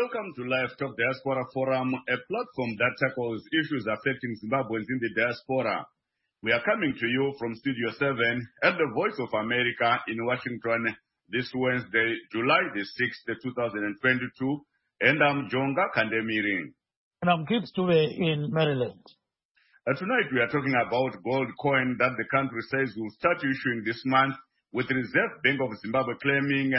Welcome to Live Talk Diaspora Forum, a platform that tackles issues affecting Zimbabweans in the diaspora. We are coming to you from Studio 7 at the Voice of America in Washington this Wednesday, July the 6th, 2022. And I'm Jonga Kandemiring. And I'm Gibbs Dube in Maryland. Tonight we are talking about gold coin that the country says will start issuing this month, with the Reserve Bank of Zimbabwe claiming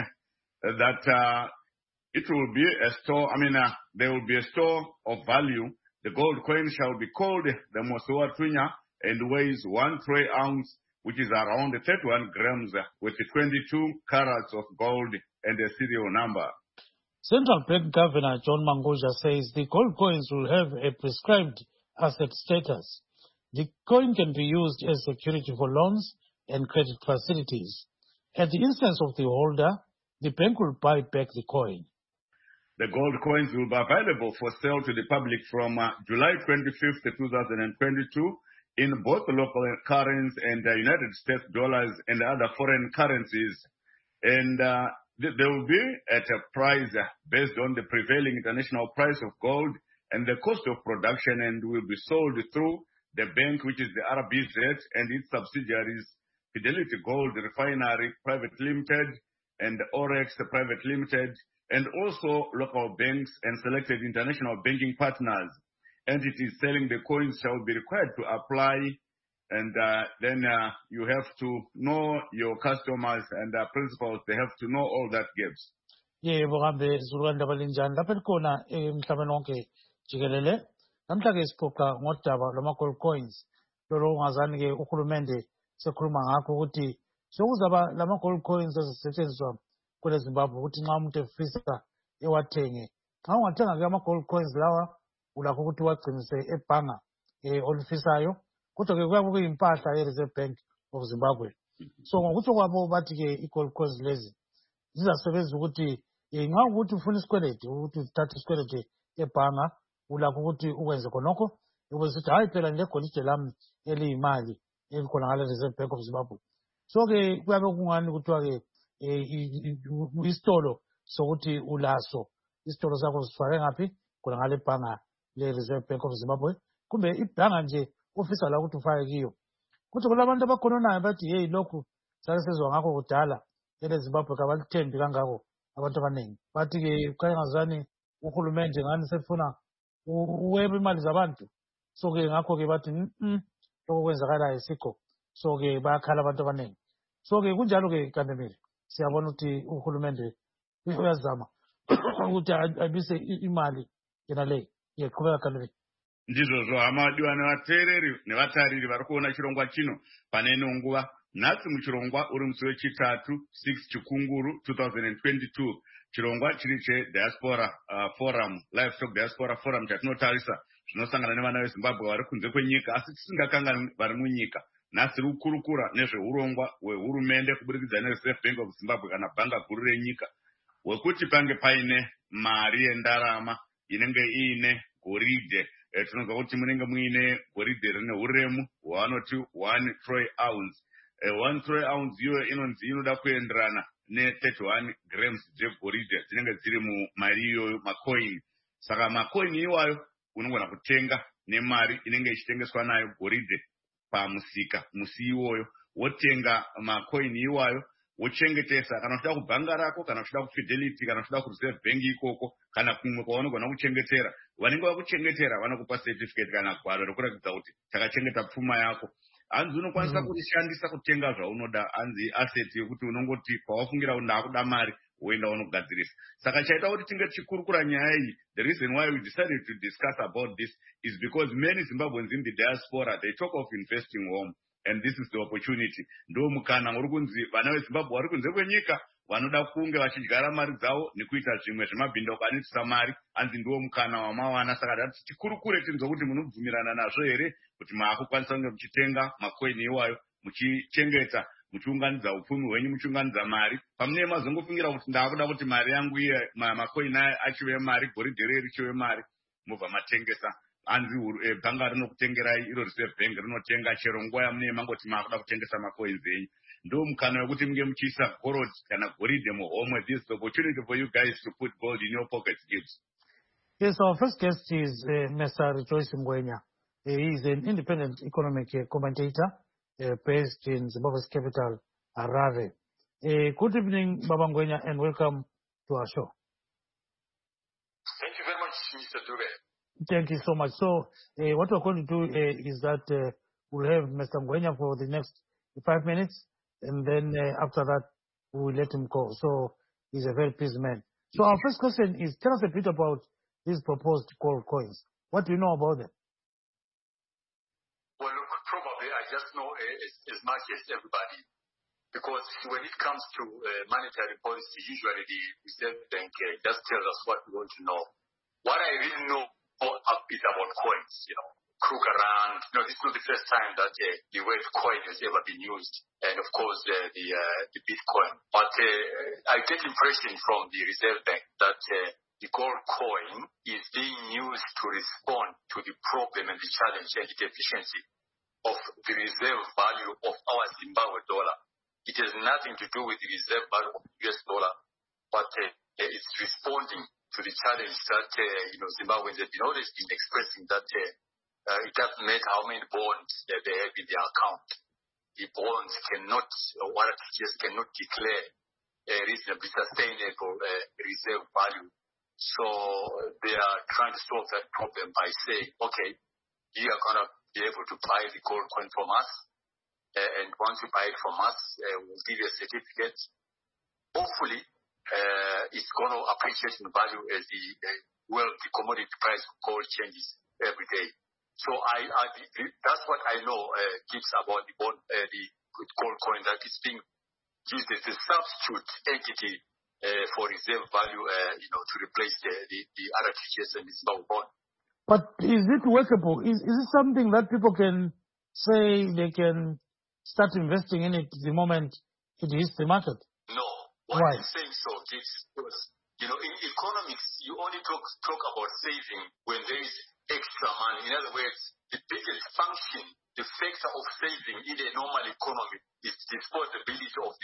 that it will be a store, there will be a store of value. The gold coin shall be called the Mosowa Tunya and weighs 1 troy ounce, which is around 31 grams, with 22 carats of gold and a serial number. Central Bank Governor John Mangudya says the gold coins will have a prescribed asset status. The coin can be used as security for loans and credit facilities. At the instance of the holder, the bank will buy back the coin. The gold coins will be available for sale to the public from July 25th, 2022 in both local currencies and United States dollars and other foreign currencies. And they will be at a price based on the prevailing international price of gold and the cost of production, and will be sold through the bank, which is the RBZ, and its subsidiaries, Fidelity Gold Refinery Private Limited and Orex Private Limited, and also local banks and selected international banking partners. Entities selling the coins shall be required to apply, and then you have to know your customers and principals. They have to know all that gives. Yebo kambe zilwanda balinjani lapha likhona emhlabeni wonke jikelele. Namhla ke sixoxa ngodaba lwama-gold coins. Lolo ungazani ke uhulumende sekhuluma ngakho ukuthi sokuzaba lama-gold coins azisetshenziswa kule Zimbabwe ukuthi nxa umuntu efisa ewathenge. Nxa ungathenga ke ama-gold coins lawa ulakho ukuthi uwagcinise ebhanga olufisayo. Kodwa ke kuyabe kuyimpahla ye-Reserve Bank of Zimbabwe. So ngokutsho kwabo bathi ke i-gold coins lezi zizasebenza ukuthi nxa ukuthi ufuna isikwelede ukuthi uthathe isikwelede ebhanga ulakho ukuthi ukwenze khonokho ukuzithi hayi phela ngegolide lami eliyimali elikhona ngale Reserve Bank of Zimbabwe. So ke kuyabe kungani kuthiwa ke isitolo sokuthi ulaso isitolo sakho sifake ngaphi khona ngale bhanga le-Reserve Bank of Zimbabwe kumbe ibhanga nje ofisa la ukuthi ufake kiyo. Kuthi kulabantu abakhononayo bathi hey lokhu sake sezwa ngakho kudala ele-Zimbabwe kabalithembi kangako abantu abaningi. Bathi ke kayangazani uhulumende ngani sefuna uweba imali zabantu. So ke ngakho ke bathi lokho kwenzakalayo isikho. So ke bayakhala abantu abaningi. So ke kunjalo ke Kandemiri. Siyabona ukuthi uhulumende uyazama ukuthi abise imali yena le yeqhubeka Kandemiri. Ndizvozvo hamadiwa nevateereri nevatariri vari kuona chirongwa chino pane ino nguva. Nhasi muchirongwa uri musi wechitatu 6 Chikunguru 2022. Chirongwa chiri cheDiaspora Forum, Live Talk Diaspora Forum, chatinotarisa zvinosangana nevana veZimbabwe vari kunze kwenyika asi tisingakangani vari munyika. Nhasi riri kukurukura nezveurongwa hwehurumende kuburikidza neReserve Bank of Zimbabwe kana bhanga guru renyika, hwekuti pange paine mari yendarama inenge iine goridhe. Tinonzwa kuti munenge muine goridhe rine uremu hwavanoti 1 troy ounce. 1 troy ounce iyoyo inonzi inoda kuenderana ne31 grams dzegoridhe dzinenge dziri mumari iyoyo macoin. Saka macoin iwayo unogona kutenga nemari inenge ichitengeswa nayo goridhe pamusika musi iwoyo, wotenga macoin iwayo wochengetesa kana uchida kubhanga rako, kana uchida kuFidelity, kana uchida kuReserve Bank ikoko, kana kumwe kwavanogona kuchengetera. Vanenge vakuchengetera vanokupa certificate kana gwaro rekuratidza kuti takachengeta pfuma yako. Hanzi unokwanisa kurishandisa kutenga zvaunoda, hanzi asset yekuti unongoti pawafungira kuti ndakuda mari woenda unogadzirisa. Saka chaita kuti tinge tichikurukura nyaya iyi, the reason why we decided to discuss about this is because many Zimbabweans in the diaspora, they talk of investing home, and this is the opportunity. Ndo mukana uri kunzi vana veZimbabwe vari kunze kwenyika vanoda kunge vachidyara mari dzavo nekuita zvimwe zvemabhindo kwanitsa mari, hanzi ndiwo mukana wamawana. Saka tati tikurukure tinzwa kuti munobvumirana nazvo here kuti maakukwanisa kunge muchitenga makoini iwayo, muchichengeta, muchiunganidza upfumi hwenyu, muchiunganidza mari. Pamune mazongofungira kuti ndakuda kuti mari yangu iye makoini aya achive mari, goridhe rei richive mari, mubva matengesa. Hanzi bhanga rinokutengerai iro Reserve Bank rinotenga chero nguva yamunee mangoti maakuda kutengesa macoins enyu. ndo mukana wekuti munge muchiisa gold kana goridhe muhomwe. This is the opportunity for you guys to put gold in your pockets, kids. Yes, our first guest is Mr. Rejoice Ngwenya. He is an independent economic commentator based in Zimbabwe's capital, Harare. Good evening, Baba Ngwenya, and welcome to our show. Thank you very much, Mr. Dube. Thank you so much. So, what we're going to do is that we'll have Mr. Ngwenya for the next 5 minutes, and then after that, we'll let him go. So, he's a very pleased man. So, our first question is, tell us a bit about these proposed gold coins. What do you know about them? Well, look, probably I just know as much as everybody, because when it comes to monetary policy, usually the Reserve Bank just tells us what we want to know. What I really know is about coins, crook around. This is not the first time that the word coin has ever been used, and of course the Bitcoin. But I get impression from the Reserve Bank that the gold coin is being used to respond to the problem and the challenge and the deficiency of the reserve value of our Zimbabwe dollar. It has nothing to do with the reserve value of the US dollar, but it's responding to the challenge that Zimbabweans have been always been expressing, that it doesn't matter how many bonds they have in their account. The bonds cannot, or just cannot declare a reasonably sustainable reserve value. So they are trying to solve that problem by saying, okay, you are going to be able to buy the gold coin from us, and once you buy it from us, we'll give you a certificate. Hopefully, it's going to appreciate in value as the commodity price of gold changes every day. So that's what I know gives about the gold coin, that is being used as a substitute entity for reserve value, to replace the RTGS and the Zimbabwe bond. But is it workable? Is it something that people can say they can start investing in it the moment it hits the market? No. Why? I'm saying so is because, in economics, you only talk about saving when there is extra money. In other words, the biggest function, the factor of saving in a normal economy is disposability of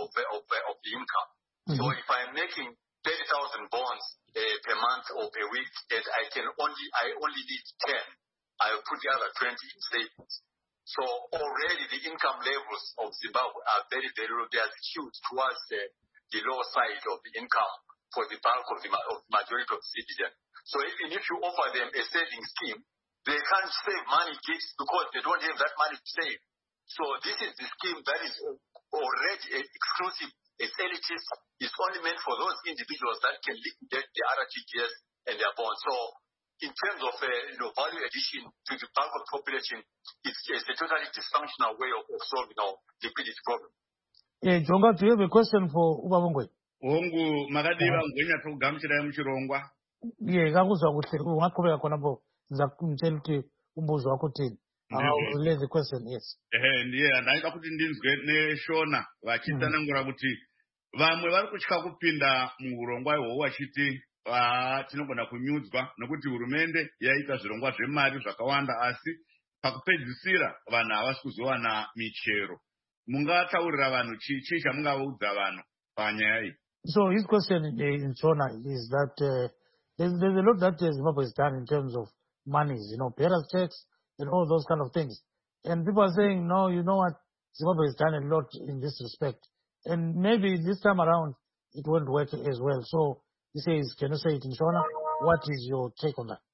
the income. Mm-hmm. So if I'm making 30,000 bonds per month or per week, and I only need 10, I'll put the other 20 in savings. So already the income levels of Zimbabwe are very, very low. They are skewed towards the lower side of the income for the bulk of the majority of citizens. So even if you offer them a saving scheme, they can't save money because they don't have that money to save. So this is the scheme that is already exclusive. It's elitist. It's only meant for those individuals that can liquidate the RTGS and their bonds. So in terms of value addition to the bulk of the population, it's a totally dysfunctional way of solving our liquidity problem. Jonga, do you have a question for Ubabongwe? Ongu makadiva Ngwenya tokugamuchirai muchirongwa. Kakuzwa kuti ungakhuleka khonapo nzakumtshela kuti umbuzo wakho uthini. I'll relay the question, yes. Ndiye ndaida kuti ndinzwe neShona vachitsanangura kuti vamwe vari kutya kupinda muurongwa ihwohwo vachiti tinogona kunyudzwa nokuti hurumende yaita zvirongwa zvemari zvakawanda, asi pakupedzisira vanhu havasi kuzowana michero. Mungataurira vanhu chii chamungavaudza vanhu panyaya iyi? So his question in Shona is that there's a lot that Zimbabwe has done in terms of monies, bearer checks and all those kind of things. And people are saying, no, you know what, Zimbabwe has done a lot in this respect. And maybe this time around, it won't work as well. So he says, can you say it in Shona? What is your take on that?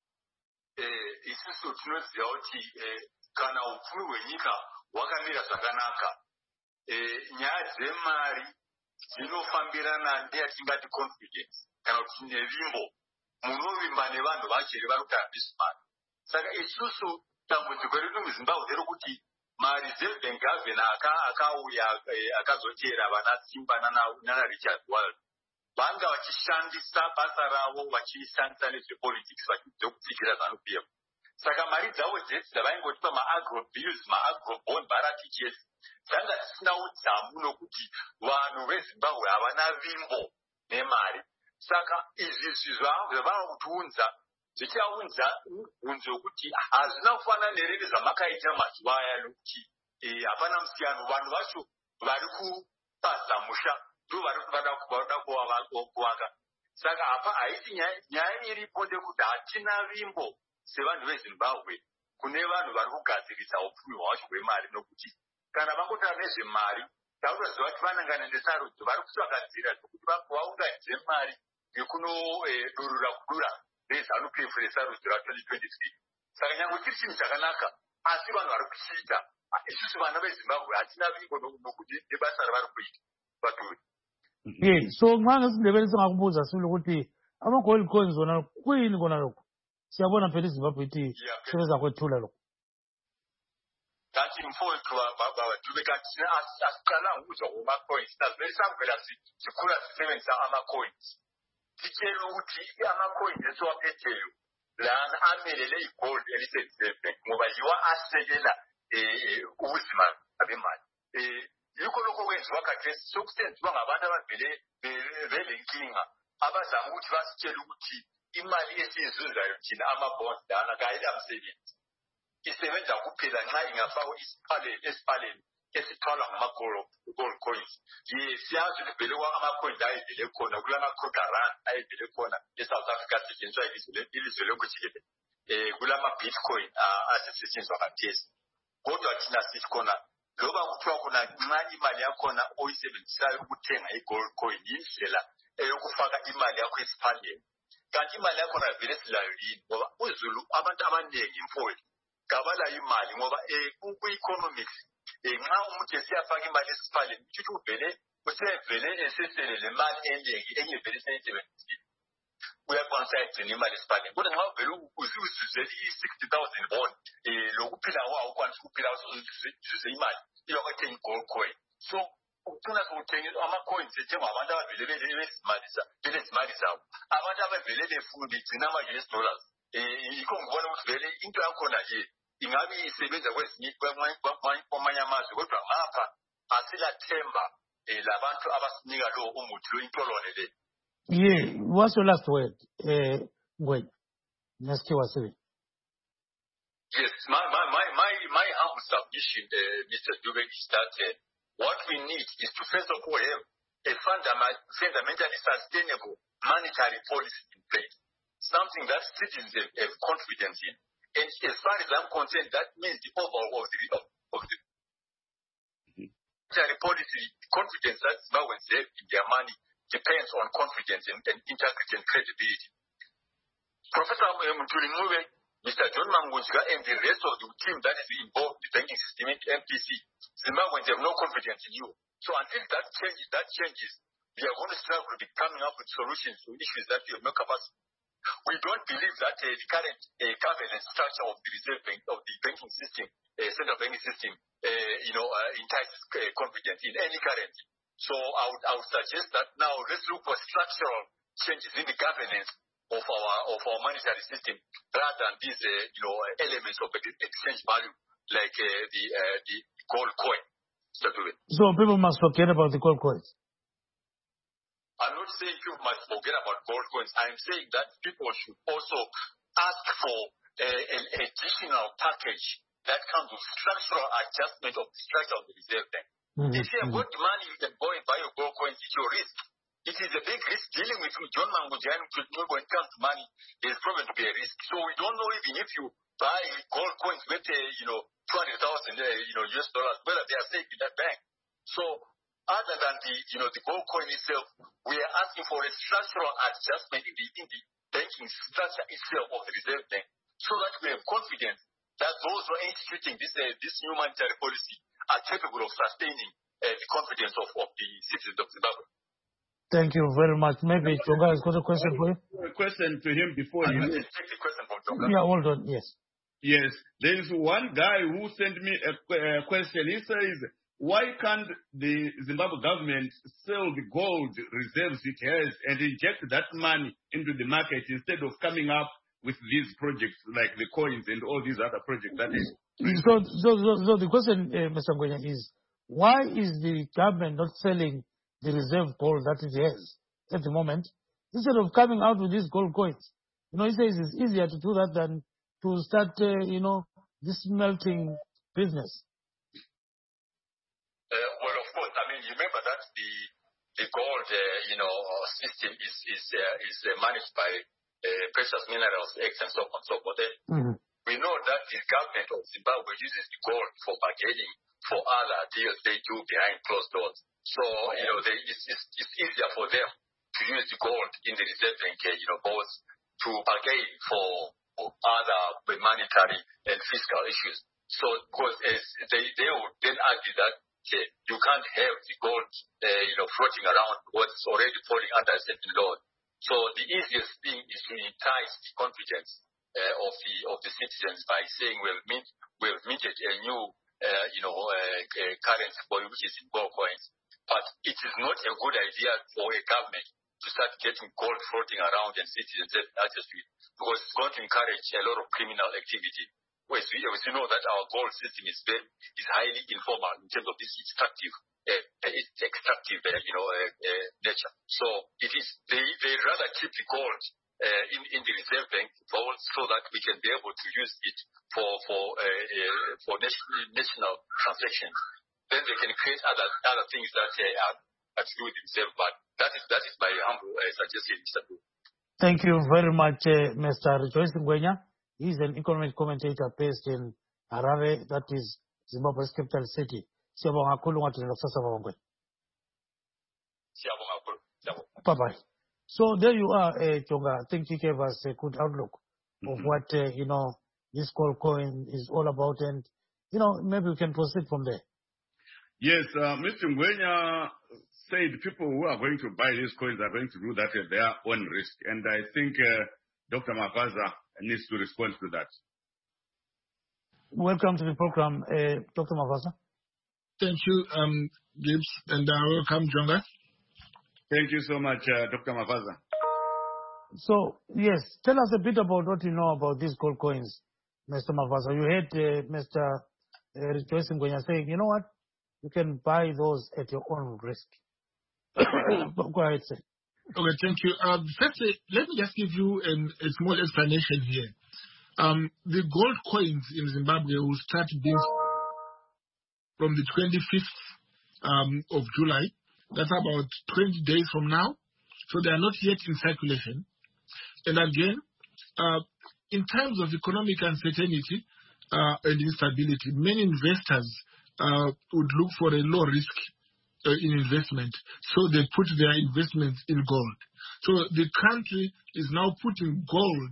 Dzinofambirana neyatingati confidence kana kuti nevimbo munovimba nevanhu vachiri vari kutambisa mari. Saka isusu dambudziko redu muZimbabwe rekuti maReserve Bank Governor akauya akazotera vana Simba nana Richard World vanga vachishandisa basa ravo vachishandisa nezvepolitics vachidzokutsigira ZANU-PF. Saka mari dzavo dzese dzavaingotipa maagro bills, maagro bond, RTGS dzanga dzisina udzamu nokuti vanhu veZimbabwe havana vimbo nemari. Saka izvi zvavava kutiunza zvichaunza unzo yokuti hazvina kufanana nereve zvamakaita mazuva aya nokuti hapana musiyano. Vanhu vacho vari kupasa musha ndo vari vada kuvaka. Saka apa haiti nyaya iripo ndekuti hatina vimbo sevanhu veZimbabwe kune vanhu vari kugadzirisa upfumi hwacho hwemari, nokuti kana vangotaura nezvemari tautoziva kuti vanangana nesarudzo vari kutsvaka nzira dzokuti vaunganidze mari yekunodurura kudura reZANU-PF resarudzo ra2023. Saka nyange chiri chinhu chakanaka, asi vanhu vari kuchiita isusu vana veZimbabwe hatina vimbo nokuti nebasa ravari kuita vaturi. So manje sindebele singakubuza sibili ukuthi ama-gold coins wona kuyini kona lokho? Siyabona phela iZimbabwe ithi sebeza kwethula lokho. Kanti mfowethu babathume kanti asiqalanga ukuzwa ngama-coins, nasivele savela sikhula sisebenzisa ama-coins. Sitshela ukuthi ama-coins esiwaphetheyo lana amelele igold elisereserve bank ngoba yiwo asekela ubuzima bemali. Yikho lokho kwenziwa khathesi sokusenziwa ngabantu abavele belenkinga abazama ukuthi basitshele ukuthi imali esiyizuzayo thina ama-bonds lana kayilamsebenzi, isebenza kuphela nxa ingafakwa esiphaleni esithwalwa ngama-gold coins. Siyazi ukuthi vele ama-coins ayevele khona kulama-Krugerrand ayevele khona eSouth Africa asetshenziswa ilizwe lonke jikelele, kulama-bitcoin asesetshenziswa khathesi. Kodwa thina sithi khona loba kuthiwa khona nxa imali yakhona oyisebenzisayo ukuthenga i-gold coin yindlela eyokufaka imali yakho esiphaleni, kanti imali yakhona vele silayo yini? Ngoba uZulu abantu abaningi mfowethu kabalayo imali ngoba ku-economics nxa umuntu esiyafaka imali esiphaleni kusho ukuthi usevele esesele le mali enengi enye vele seyisebenzisile, uyakwanisa ayigcina imali esiphaleni. Kodwa nxa uvele uzuzele i-60,000 bond lokuphila awukwanisa ukuphila uzuze imali iyokuthenga i-gold coin. So ukugcina sokuthenga ama-coins ethengwa abantu abavele belezimali zabo, abantu abavele begcina ama-US dollars. Yikho ngibona ukuthi vele into yakhona nje ingabe isebenza kwamanye amazwe, kodwa ngapha asilathemba labantu abasinika lo umuthi lo intolwane le. What's your last word, Ngwenya? Nesikiwa sibe. Yes, my humble submission, Mr. Dube, is that what we need is to first of all have a fundamentally sustainable monetary policy in place, something that citizens have confidence in. And as far as I'm concerned, that means the overhaul of the monetary policy. Confidence that Zimbabweans have in their money depends on confidence and integrity and credibility. Professor Mtuli, Mr. John Mangunjika, and the rest of the team that is involved in the banking system at MPC, Zimbabweans have no confidence in you. So until that changes, we are going to struggle with coming up with solutions to issues that we have no capacity. We don't believe that the current governance structure of the reserve bank, of the banking system, central banking system, entices confidence in any currency. So I would suggest that now let's look for structural changes in the governance of our monetary system rather than these elements of exchange value like the gold coin. So people must forget about the gold coins. I'm not saying people must forget about gold coins. I'm saying that people should also ask for an additional package that comes with structural adjustment of the structure of the reserve bank. If you have got money, you can go and buy your gold coins. It's your risk. It is a big risk dealing with John Mangunjani. When it comes to money, there's proven to be a risk. So we don't know even if you buy gold coins with 200,000 US dollars, whether they are safe in that bank. So other than the gold coin itself, we are asking for a structural adjustment in the banking structure itself of the reserve bank, so that we have confidence that those who are instituting this new monetary policy are capable of sustaining the confidence of the citizens of Zimbabwe. Thank you very much. Maybe Jonga has got a question for you. A question to him before you. Take the question from Jonga. Yeah, hold on. Yes. Yes, there is one guy who sent me a question. He says, why can't the Zimbabwe government sell the gold reserves it has and inject that money into the market instead of coming up with these projects like the coins and all these other projects? So the question, Mr. Ngwenya, is why is the government not selling the reserve gold that it has at the moment instead of coming out with these gold coins? He says it's easier to do that than to start, this smelting business. Well, of course, the gold, system is managed by Precious Minerals Act and so on and so forth. We know that the government of Zimbabwe uses the gold for bargaining for other deals they do behind closed doors. So, it's easier for them to use the gold in the reserve bank, both to bargain for other monetary and fiscal issues. So, because they would then argue that you can't have the gold, floating around what's already falling under a certain law. So the easiest thing is to entice the confidence of the citizens by saying we've minted a new, currency which is in gold coins. But it is not a good idea for a government to start getting gold floating around and citizens access to it, because it's going to encourage a lot of criminal activity. Whereas we know that our gold system is highly informal in terms of this extractive nature. So it is they rather keep the gold in the reserve bank vault so that we can be able to use it for national transactions. Then they can create other things that are to do with themselves. But that is my humble suggestion, Mr. Du. Thank you very much, Mr. Rejoice Ngwenya. He's an economic commentator based in Harare, that is Zimbabwe's capital city. Bye-bye. So there you are, Jonga. I think you gave us a good outlook of what, this gold coin is all about. And, maybe we can proceed from there. Yes, Mr. Ngwenya said people who are going to buy these coins are going to do that at their own risk. And I think Dr. Mafaza needs to respond to that. Welcome to the program, Dr. Mafaza. Thank you, Gibbs, and welcome, Jonga. Thank you so much, Dr. Mafaza. So, yes, tell us a bit about what you know about these gold coins, Mr. Mafaza. You heard Mr. Rejoice Ngwenya saying, you know what, you can buy those at your own risk. Go ahead, sir. Okay, thank you. Firstly, let me just give you a small explanation here. The gold coins in Zimbabwe will start being from the 25th of July. That's about 20 days from now. So they are not yet in circulation. And again, in terms of economic uncertainty and instability, many investors would look for a low risk in investment. So they put their investments in gold. So the country is now putting gold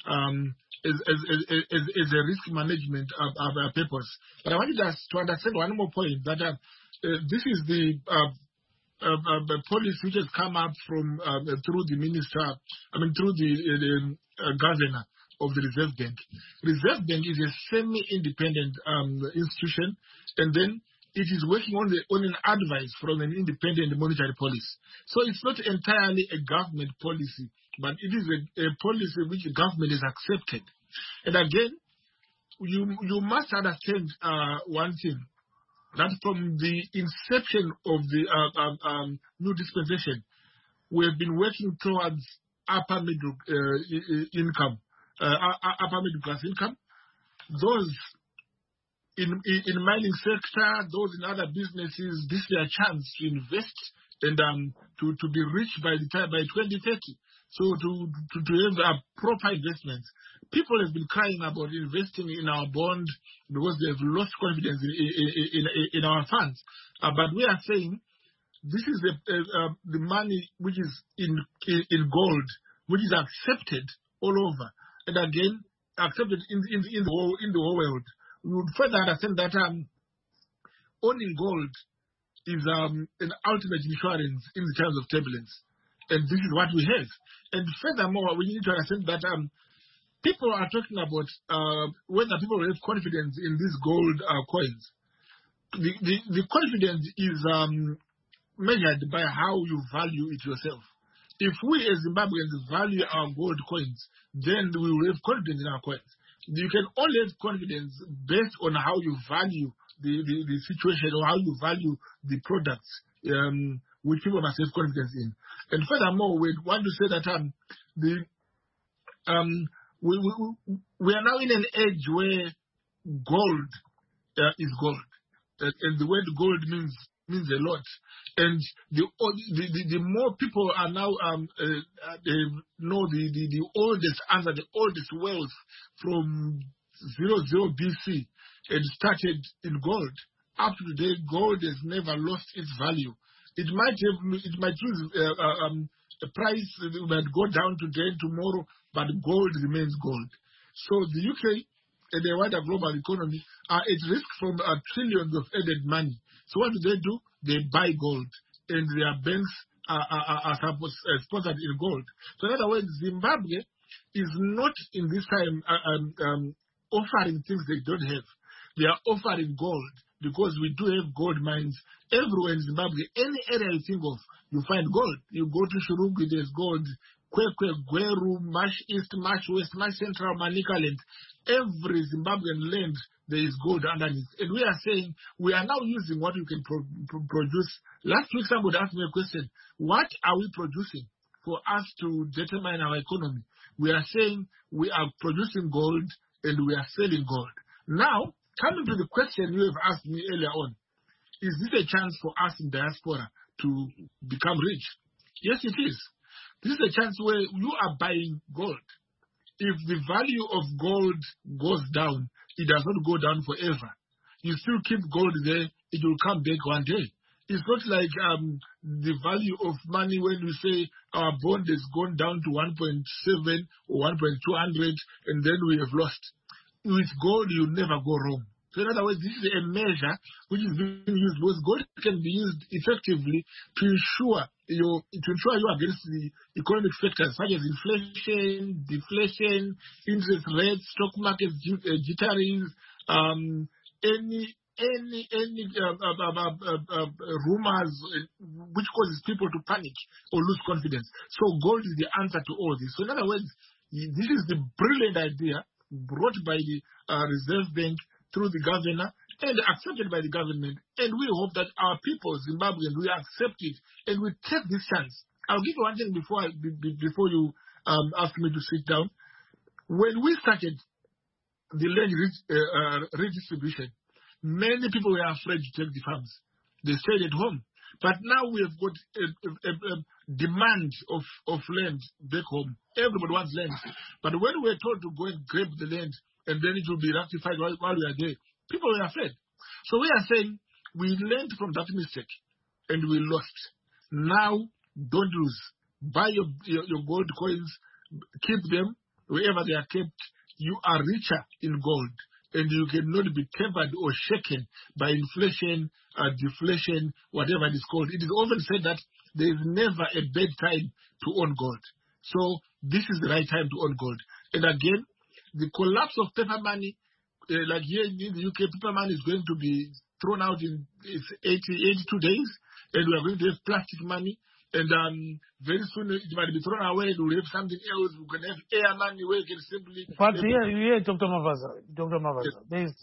as a risk management purpose. But I wanted us to understand one more point, that this is the policy which has come up from through the through the governor of the Reserve Bank. Reserve Bank is a semi-independent institution, and then it is working on an advice from an independent monetary policy. So it's not entirely a government policy, but it is a policy which the government has accepted. And again, you must understand one thing, that from the inception of the new dispensation, we have been working towards upper middle income, upper middle class income. Those in mining sector, those in other businesses, this is their chance to invest and to be rich by 2030. So to have a proper investment. People have been crying about investing in our bond because they have lost confidence in our funds. But we are saying this is the money which is in gold, which is accepted all over, and again accepted in the whole world. We would further understand that owning gold is an ultimate insurance in the times of turbulence, and this is what we have. And furthermore, we need to understand that people are talking about whether people have confidence in these gold coins. The confidence is measured by how you value it yourself. If we as Zimbabweans value our gold coins, then we will have confidence in our coins. You can only have confidence based on how you value the situation, or how you value the products which people must have confidence in. And furthermore, we want to say that we are now in an age where gold is gold. And the word gold means means a lot. And the more people are now they know the oldest answer, the oldest wealth from 00 BC, and started in gold. Up to today, gold has never lost its value. It might lose the price, it might go down today, tomorrow, but gold remains gold. So the UK and the wider global economy are at risk from trillions of added money. So what do? They buy gold, and their banks are sponsored in gold. So in other words, Zimbabwe is not in this time offering things they don't have. They are offering gold, because we do have gold mines everywhere in Zimbabwe. Any area you think of, you find gold. You go to Shurugwi, there's gold. Kwekwe, Gweru, Marsh East, Marsh West, Marsh Central, Manicaland. Every Zimbabwean land, there is gold underneath. And we are saying we are now using what we can produce. Last week, somebody asked me a question. What are we producing for us to determine our economy? We are saying we are producing gold and we are selling gold. Now, coming to the question you have asked me earlier on, is this a chance for us in diaspora to become rich? Yes, it is. This is a chance where you are buying gold. If the value of gold goes down, it does not go down forever. You still keep gold there, it will come back one day. It's not like the value of money when we say our bond has gone down to 1.7 or 1.200 and then we have lost. With gold, you never go wrong. So in other words, this is a measure which is being used, because gold can be used effectively to ensure you against the economic factors such as inflation, deflation, interest rates, stock market jitterings, any rumors which causes people to panic or lose confidence. So gold is the answer to all this. So in other words, this is the brilliant idea brought by the Reserve Bank through the governor and accepted by the government. And we hope that our people, Zimbabweans, will accept it and we take this chance. I'll give you one thing before you ask me to sit down. When we started the land redistribution, many people were afraid to take the farms. They stayed at home. But now we have got a demand of land back home. Everybody wants land. But when we're told to go and grab the land and then it will be ratified while we are there, people were afraid. So we are saying we learned from that mistake and we lost. Now, don't lose. Buy your gold coins, keep them wherever they are kept. You are richer in gold, and you cannot be tempered or shaken by inflation, deflation, whatever it is called. It is often said that there is never a bad time to own gold. So this is the right time to own gold. And again, the collapse of paper money, like here in the UK, paper money is going to be thrown out in 82 days, and we are going to have plastic money. And very soon it might be thrown away. We'll have something else. We can have air money where you can simply. But here, Dr. Mavaza, there is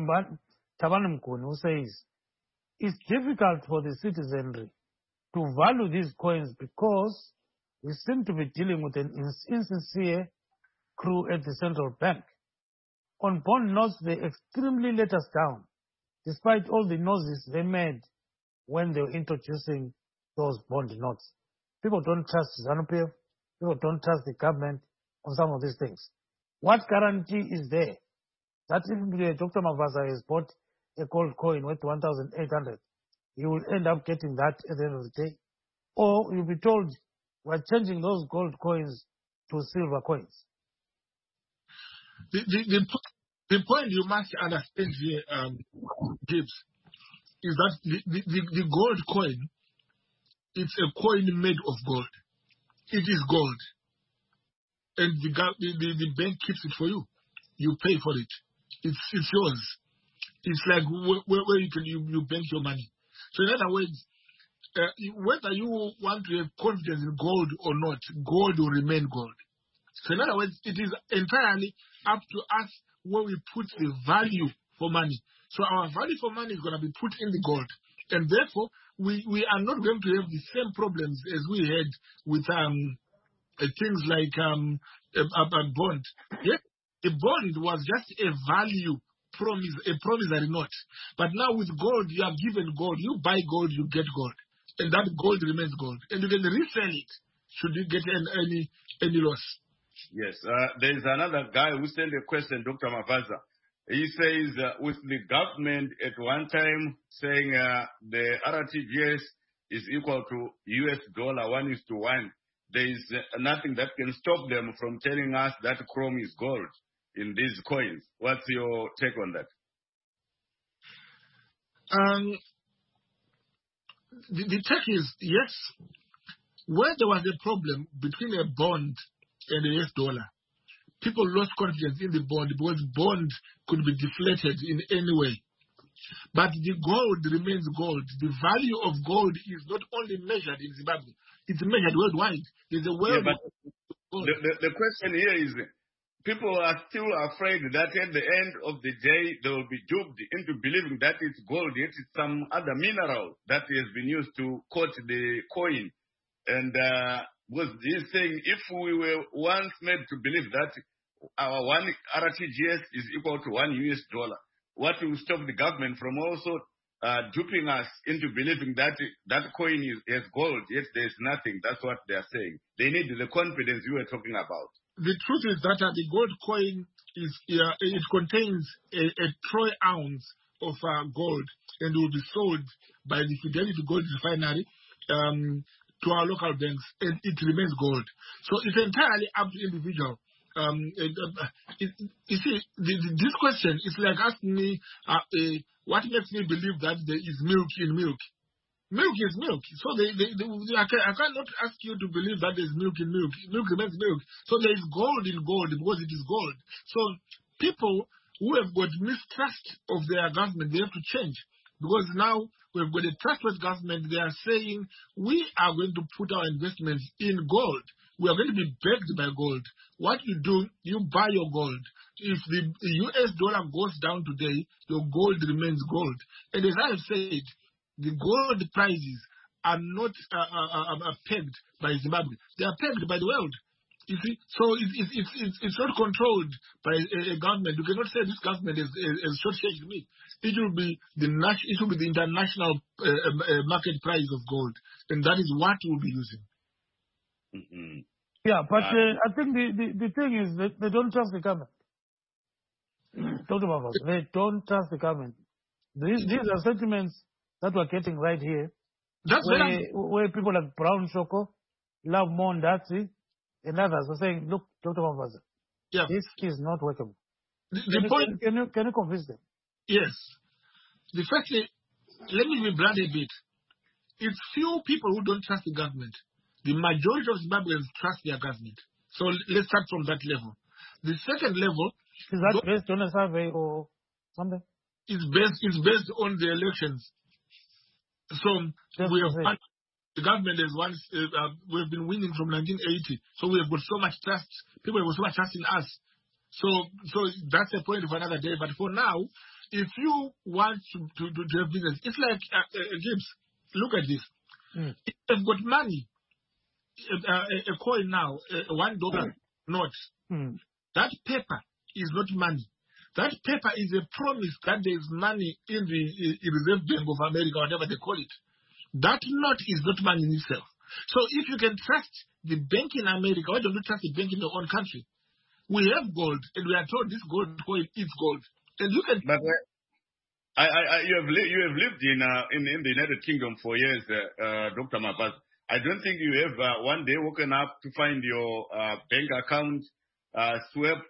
Tabani Mkuni who says it's difficult for the citizenry to value these coins because we seem to be dealing with an insincere crew at the central bank. On bond notes, they extremely let us down, despite all the noises they made when they were introducing those bond notes. People don't trust ZANU-PF. People don't trust the government on some of these things. What guarantee is there that if Dr. Mavaza has bought a gold coin worth 1,800, he will end up getting that at the end of the day? Or you'll be told, we're changing those gold coins to silver coins. The point you must understand here, Gibbs, is that the gold coin, it's a coin made of gold. It is gold. And the bank keeps it for you. You pay for it. It's yours. It's like where you bank your money. So in other words, whether you want to have confidence in gold or not, gold will remain gold. So in other words, it is entirely up to us where we put the value for money. So our value for money is going to be put in the gold. And therefore, we are not going to have the same problems as we had with things like a bond. Yes, a bond was just a value a promissory note. But now with gold, you are given gold. You buy gold, you get gold. And that gold remains gold. And you can resell it should you get any loss. Yes. There is another guy who sent a question, Dr. Mavaza. He says, with the government at one time saying the RTGS is equal to US dollar 1:1, there is nothing that can stop them from telling us that chrome is gold in these coins. What's your take on that? The take is, yes, where there was a problem between a bond and the US dollar, people lost confidence in the bond because bond could be deflated in any way. But the gold remains gold. The value of gold is not only measured in Zimbabwe, it's measured worldwide. There's a world. Yeah, but the question here is, people are still afraid that at the end of the day, they will be duped into believing that it's gold, yet it's some other mineral that has been used to coat the coin. And was he's saying, if we were once made to believe that our one RTGS is equal to $1, what will stop the government from also duping us into believing that that coin is gold, yet there's nothing? That's what they're saying. They need the confidence you were talking about. The truth is that the gold coin is it contains a troy ounce of gold, and will be sold by the Fidelity Gold Refinery to our local banks, and it remains gold. So it's entirely up to individual. You see, this question is like asking me what makes me believe that there is milk in milk. Milk is milk. So I cannot ask you to believe that there's milk in milk. Milk remains milk. So there is gold in gold because it is gold. So people who have got mistrust of their government, they have to change. Because now we've got a trustless government. They are saying we are going to put our investments in gold. We are going to be backed by gold. What you do, you buy your gold. If the US dollar goes down today, your gold remains gold. And as I have said, the gold prices are not pegged by Zimbabwe. They are pegged by the world. You see, so it's not controlled by a government. You cannot say this government is short-changed me. It will be the international market price of gold, and that is what we'll be using. Mm-hmm. Yeah, but I think the thing is that they don't trust the government. Talk about it. They don't trust the government. These are sentiments that we're getting right here. That's where people like Brown Shoko, Love Mondatsi, and others are saying, look, Dr. Mavaza, this is not workable. The point, can you convince them? Yes. The fact is, let me be blunt a bit. It's few people who don't trust the government. The majority of Zimbabweans trust their government. So let's start from that level. The second level is that based on a survey or something? It's based on the elections. So the government has once we've been winning from 1980. So we have got so much trust. People have got so much trust in us. So that's a point for another day. But for now, if you want to have business, it's like Gibbs. Look at this. If you've got money, a coin now, $1 note. That paper is not money. That paper is a promise that there is money in the Reserve Bank of America, whatever they call it. That note is not money in itself. So if you can trust the bank in America, why don't you trust the bank in your own country? We have gold, and we are told this gold coin is gold. And look at. But you have lived in the United Kingdom for years, Dr. Mavaza. I don't think you have one day woken up to find your bank account swept,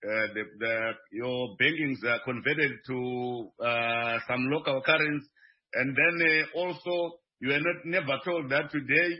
your bankings converted to some local currency, and then also you are never told that today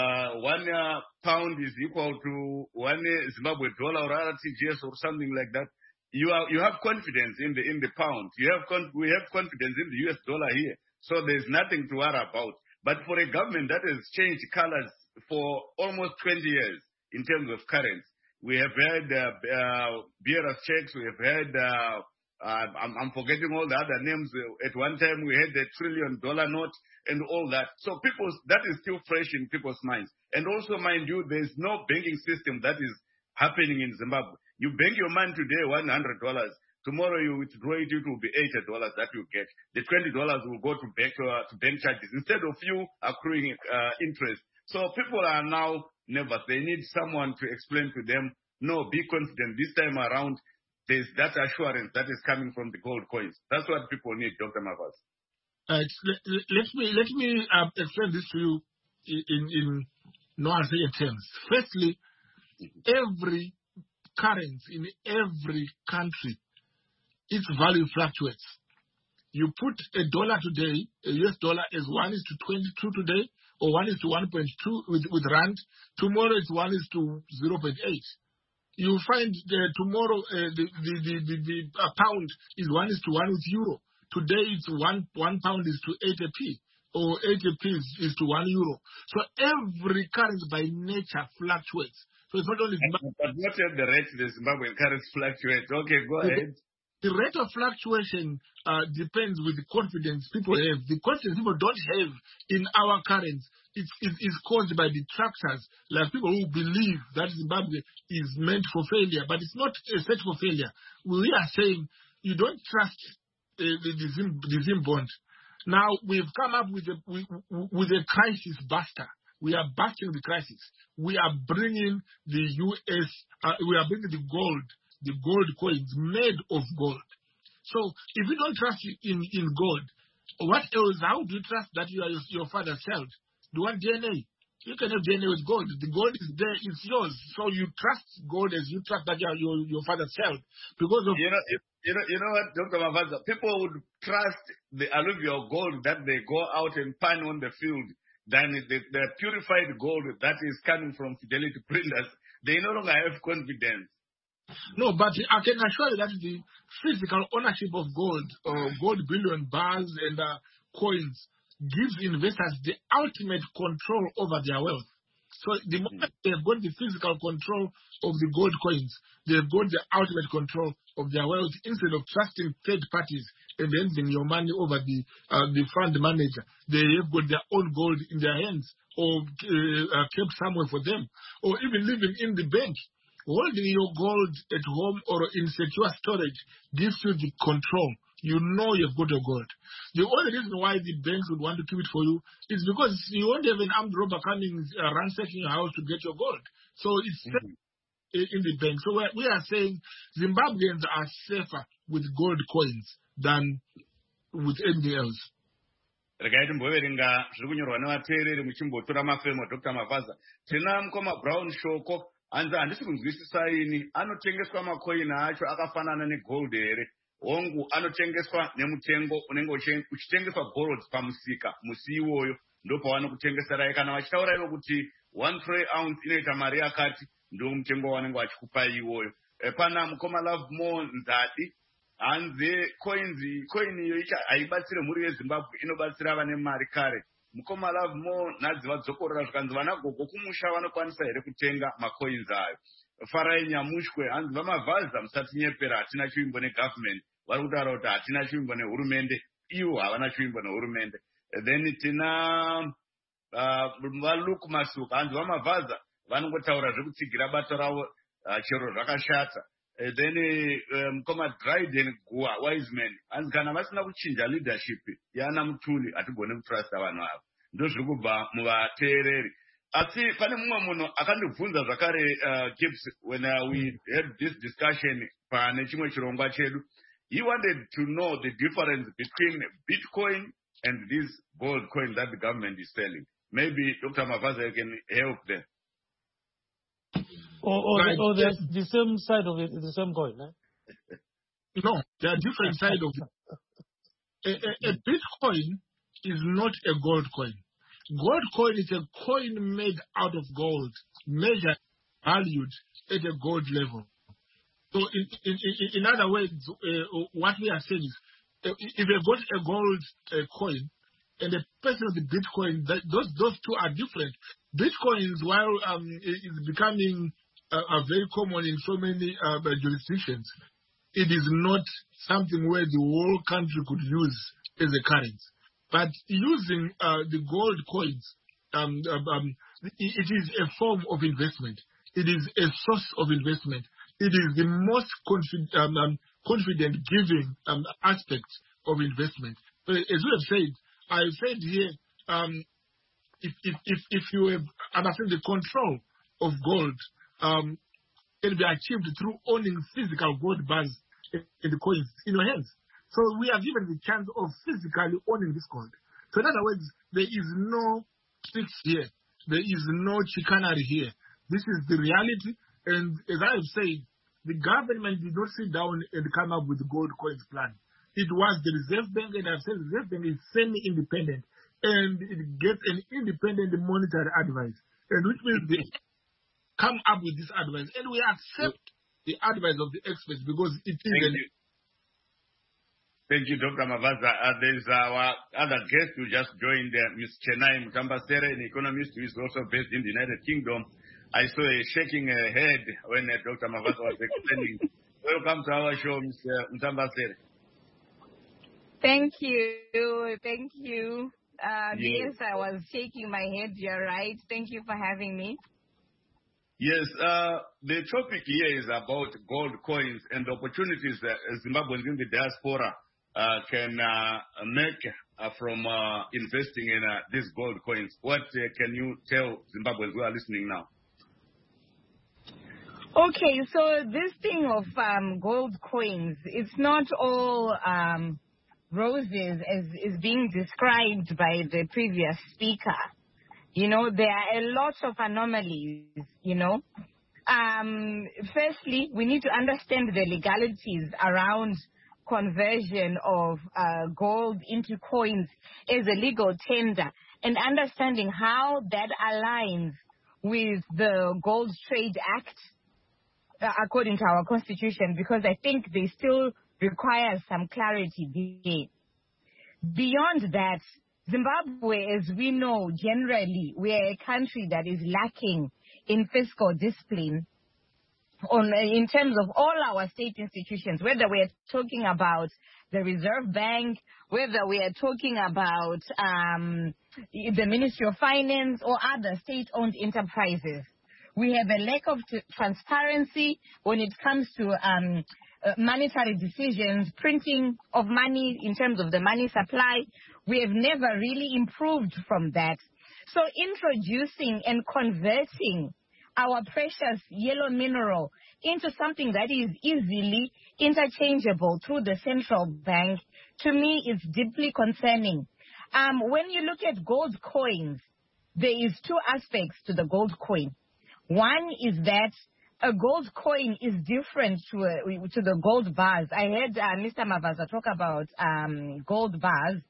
£1 is equal to one Zimbabwe dollar or RTGS or something like that. You have confidence in the pound. We have confidence in the US dollar here, so there's nothing to worry about. But for a government that has changed colors for almost 20 years in terms of currency, we have had bearers checks, we have had, I'm forgetting all the other names. At one time we had the $1 trillion note and all that. So that is still fresh in people's minds. And also, mind you, there's no banking system that is happening in Zimbabwe. You bank your money today, $100. Tomorrow you withdraw it, it will be $80 that you get. The $20 will go to bank charges instead of you accruing interest. So people are now nervous. They need someone to explain to them, no, be confident. This time around, there's that assurance that is coming from the gold coins. That's what people need, Dr. Mavhadza. Let me explain this to you in no-answer terms. Firstly, every currency in every country, its value fluctuates. You put a dollar today, a US dollar, as 1:22 today, or 1:1.2 with rand. Tomorrow it's 1:0.8. You find tomorrow the pound is 1:1 with euro. Today it's one pound is to 80p, or 80p is to €1. So every currency by nature fluctuates. So it's not only Zimbabwe. But not at the rate the Zimbabwean currency fluctuates. Okay, go ahead. The rate of fluctuation depends with the confidence people have. The confidence people don't have in our currency is caused by detractors, like people who believe that Zimbabwe is meant for failure, but it's not a search for failure. We are saying you don't trust the Zim bond. Now we've come up with a crisis buster. We are busting the crisis. We are bringing the US. We are bringing the gold coins made of gold. So if you don't trust in gold, what else? How do you trust that your father's child? Do you want DNA? You can have DNA with gold. The gold is there, it's yours. So you trust gold as you trust that your father's child. Because of you know what, Dr. Mavhadza, people would trust the alluvial gold that they go out and pan on the field than the purified gold that is coming from Fidelity Printers. They no longer have confidence. No, but I can assure you that the physical ownership of gold, gold bullion bars and coins, gives investors the ultimate control over their wealth. So the moment they've got the physical control of the gold coins, they've got the ultimate control of their wealth instead of trusting third parties and handing your money over the fund manager. They have got their own gold in their hands or kept somewhere for them, or even living in the bank. Holding your gold at home or in secure storage gives you the control. You know you've got your gold. The only reason why the banks would want to keep it for you is because you won't have an armed robber coming ransacking your house to get your gold. So it's in the bank. So we are saying Zimbabweans are safer with gold coins than with anything else. Regai timboverenga zviri kunyorwa nevateereri muchimbotora mafemo Dr. Mavhadza. Tina mukoma Brown Shoko hanzi handisi kunzwisisa ini anotengeswa makoini acho akafanana negold here. Hongu anotengeswa nemutengo unenge uchitengeswa gold pamusika musi iwoyo ndopawanokutengeserai. Kana vachitaura ivo kuti 1 troy ounce inoita mari yakati ndo mutengo wanenge vachikupa iwoyo. Pana mukoma Love More Nzadi hanzi coin iyo haibatsire mhuri yeZimbabwe, inobatsira vane mari kare. Mukoma Love More nhadzi vadzokorora zvikanzi vana gogo kumusha vanokwanisa here kutenga macoins ayo. Farai Nyamushwe hanzi vaMavhadza musatinyepera, hatina chivimbo negovernment. Vari kutaura kuti hatina chivimbo nehurumende, ivo havana chivimbo nehurumende. Then tina vaLuke Masuka hanzi vaMavhadza vanongotaura zvekutsigira bato ravo chero zvakashata. Then mukoma Dryden Gua Wiseman hanzi kana vasina kuchinja leadership yana Mutuli hatigone kutrasta vanhu ava. Ndo zviri kubva muvateereri. Asi pane mumwe munhu akandibvunza zvakare Gibbs when we had this discussion pane chimwe chirongwa chedu. He wanted to know the difference between Bitcoin and this gold coin that the government is selling. Maybe Dr. Mavhadza can help them. Or the same side of it, the same coin, eh? No, there are different sides of it. A Bitcoin is not a gold coin. Gold coin is a coin made out of gold, measured, valued at a gold level. So in other words, what we are saying is, if you got a gold coin and a person of the Bitcoin, those two are different. Bitcoins, while is becoming very common in so many jurisdictions, it is not something where the whole country could use as a currency. But using the gold coins, it is a form of investment. It is a source of investment. it is the most confident giving aspect of investment. As you have said, I said here, if you have understand the control of gold, it will be achieved through owning physical gold bars in the coins in your hands. So we are given the chance of physically owning this gold. So in other words, there is no tricks here. There is no chicanery here. This is the reality. And as I have said, the government did not sit down and come up with the gold coins plan. It was the Reserve Bank, and I've said the Reserve Bank is semi-independent, and it gets an independent monetary advice, and which means they come up with this advice, and we accept the advice of the experts because it is. Thank you, Dr. Mavaza. There's our other guest who just joined, Ms. Chenai Mutambasere, an economist who is also based in the United Kingdom. I saw her shaking her head when Dr. Mavaza was explaining. Welcome to our show, Ms. Mutambasere. Thank you. Thank you. Yes, I was shaking my head. You're right. Thank you for having me. Yes, the topic here is about gold coins and the opportunities that Zimbabweans in the diaspora can make from investing in these gold coins. What can you tell Zimbabweans who are listening now? Okay, so this thing of gold coins, it's not all roses as is being described by the previous speaker. You know, there are a lot of anomalies, you know. Firstly, we need to understand the legalities around conversion of gold into coins as a legal tender and understanding how that aligns with the Gold Trade Act according to our constitution, because I think they still require some clarity there. Beyond that, Zimbabwe, as we know, generally, we are a country that is lacking in fiscal discipline in terms of all our state institutions, whether we are talking about the Reserve Bank, whether we are talking about the Ministry of Finance or other state-owned enterprises. We have a lack of transparency when it comes to monetary decisions, printing of money in terms of the money supply. We have never really improved from that. So introducing and converting our precious yellow mineral into something that is easily interchangeable through the central bank, to me, is deeply concerning. When you look at gold coins, there is two aspects to the gold coin. One is that a gold coin is different to the gold bars. I heard Mr. Mavaza talk about gold bars.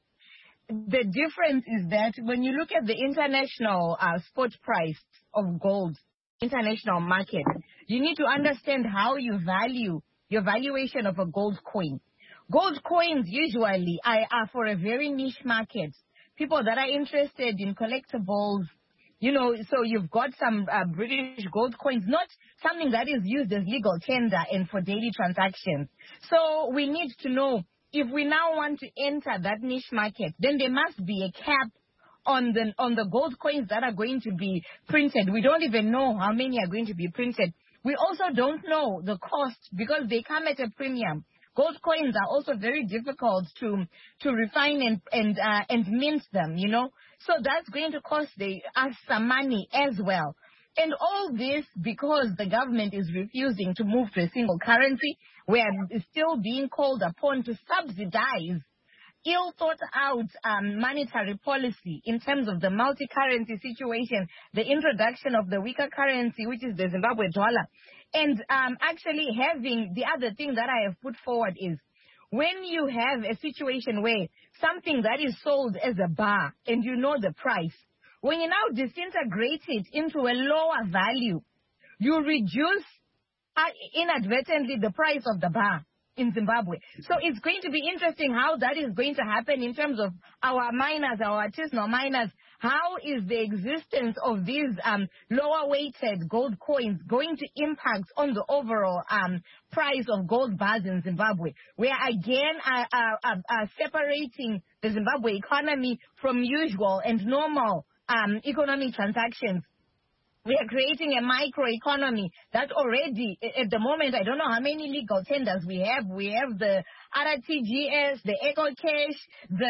The difference is that when you look at the international spot price of gold, international market, you need to understand how you value your valuation of a gold coin. Gold coins usually are for a very niche market. People that are interested in collectibles, you know, so you've got some British gold coins, not something that is used as legal tender and for daily transactions. So we need to know, if we now want to enter that niche market, then there must be a cap on the gold coins that are going to be printed. We don't even know how many are going to be printed. We also don't know the cost because they come at a premium. Gold coins are also very difficult to refine and mint them, you know. So that's going to cost us some money as well. And all this because the government is refusing to move to a single currency, where it's still being called upon to subsidize ill thought out monetary policy in terms of the multi-currency situation, the introduction of the weaker currency, which is the Zimbabwe dollar. And actually having the other thing that I have put forward is, when you have a situation where something that is sold as a bar and you know the price, when you now disintegrate it into a lower value, you reduce inadvertently the price of the bar in Zimbabwe. So it's going to be interesting how that is going to happen in terms of our miners, our artisanal miners. How is the existence of these lower weighted gold coins going to impact on the overall price of gold bars in Zimbabwe? We are again separating the Zimbabwe economy from usual and normal economic transactions. We are creating a microeconomy that already, at the moment, I don't know how many legal tenders we have. We have the RTGS, the EcoCash,